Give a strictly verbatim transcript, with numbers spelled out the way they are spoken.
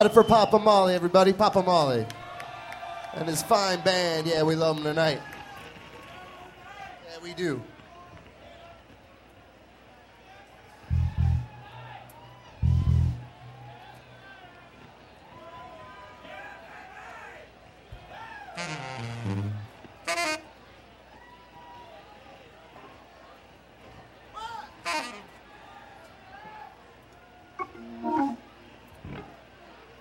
For Papa Molly, everybody. Papa Molly. And his fine band. Yeah, we love him tonight. Yeah, we do.